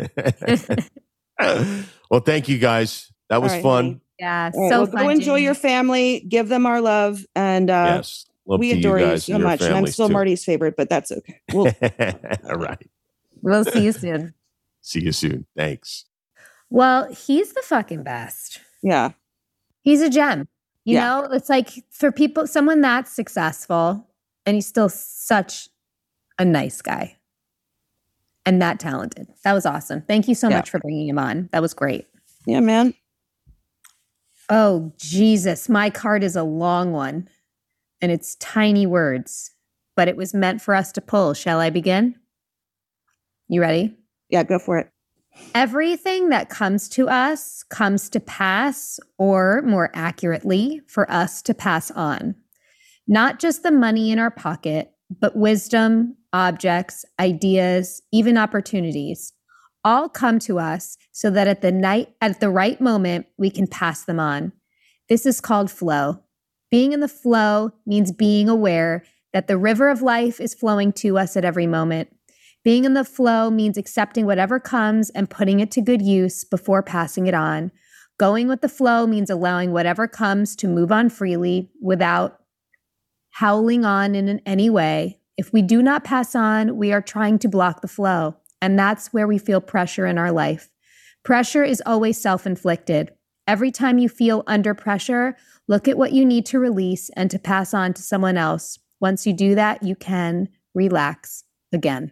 Well, thank you guys. That was
All right,
fun.
honey.
Yeah.
All right,
So
well,
fun.
go enjoy
Jamie.
your family. Give them our love, and uh,
Yes, love
we
to
adore
you
you,
guys
so
and your
much. And I'm
families,
still
too.
Marty's favorite, but that's okay. Well,
All right.
We'll see you soon.
See you soon. Thanks.
Well, he's the fucking best.
yeah,
He's a gem. You
Yeah.
know, it's like for people, someone that's successful and he's still such a nice guy and that talented. That was awesome. Thank you so
Yeah.
much for bringing him on. That was great.
yeah, man.
Oh, Jesus. My card is a long one and it's tiny words, but it was meant for us to pull. Shall I begin? You ready?
Yeah, go for it.
Everything that comes to us comes to pass, or more accurately, for us to pass on. Not just the money in our pocket, but wisdom, objects, ideas, even opportunities all come to us so that at the night, at the right moment, we can pass them on. This is called flow. Being in the flow means being aware that the river of life is flowing to us at every moment. Being in the flow means accepting whatever comes and putting it to good use before passing it on. Going with the flow means allowing whatever comes to move on freely without howling on in any way. If we do not pass on, we are trying to block the flow. And that's where we feel pressure in our life. Pressure is always self-inflicted. Every time you feel under pressure, look at what you need to release and to pass on to someone else. Once you do that, you can relax again.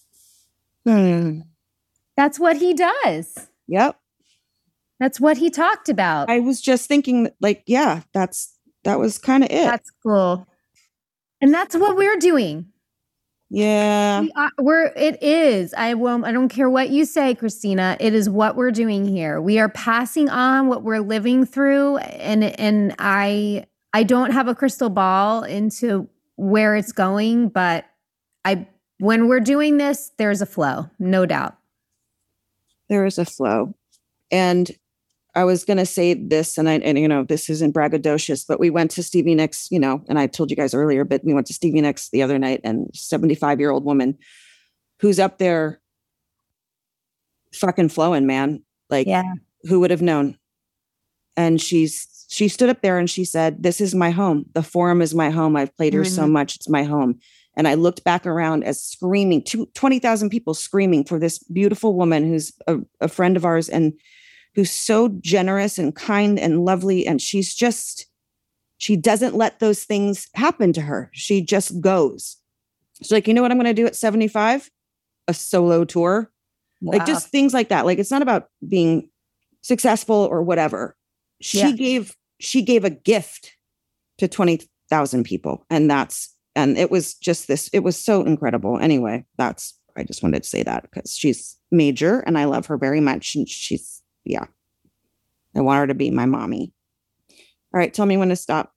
Hmm.
That's what he does.
Yep.
That's what he talked about.
I was just thinking, like, yeah, that's that was kind of it.
That's cool. And that's what we're doing.
Yeah.
We are, we're, it is. I won't, I don't care what you say, Christina. It is what we're doing here. We are passing on what we're living through. And, and I, I don't have a crystal ball into where it's going, but I, when we're doing this, there's a flow, no doubt.
There is a flow. And I was going to say this, and I, and you know, this isn't braggadocious, but we went to Stevie Nicks, you know, and I told you guys earlier, but we went to Stevie Nicks the other night, and seventy-five year old woman who's up there fucking flowing, man. Like,
yeah.
Who would have known? And she's, she stood up there and she said, "This is my home. The Forum is my home. I've played here mm-hmm. so much. It's my home." And I looked back around as screaming, twenty thousand people screaming for this beautiful woman who's a, a friend of ours and who's so generous and kind and lovely. And she's just, she doesn't let those things happen to her. She just goes. She's like, you know what I'm going to do at seventy-five? A solo tour. Wow. Like just things like that. Like, it's not about being successful or whatever. She yeah. gave, she gave a gift to twenty thousand people. And that's, and it was just this, it was so incredible. Anyway, that's, I just wanted to say that because she's major and I love her very much. And she's, yeah, I want her to be my mommy. All right. Tell me when to stop.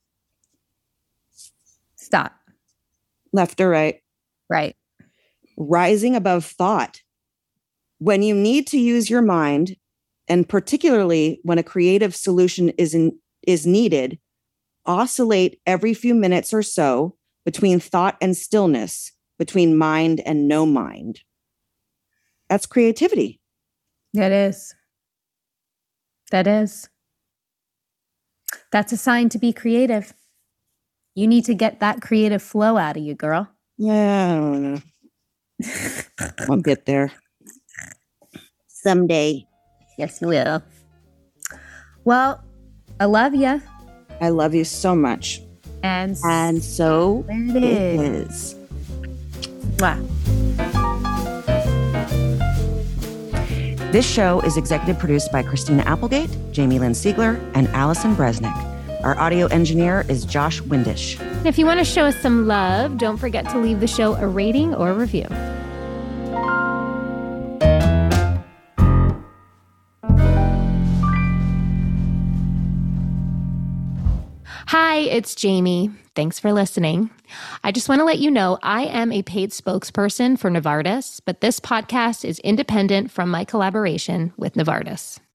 Stop.
Left or right?
Right.
Rising above thought. When you need to use your mind, and particularly when a creative solution is in, is needed, oscillate every few minutes or so between thought and stillness, between mind and no mind. That's creativity.
That is. That is. That's a sign to be creative. You need to get that creative flow out of you, girl.
Yeah, I don't know. I'll get there. Someday.
Yes, you will. Well, I love you.
I love you so much.
And,
and so
it is.
is.
Wow.
This show is executive produced by Christina Applegate, Jamie Lynn Siegler, and Allison Bresnick. Our audio engineer is Josh Windish.
And if you want to show us some love, don't forget to leave the show a rating or review. Hi, it's Jamie. Thanks for listening. I just want to let you know I am a paid spokesperson for Novartis, but this podcast is independent from my collaboration with Novartis.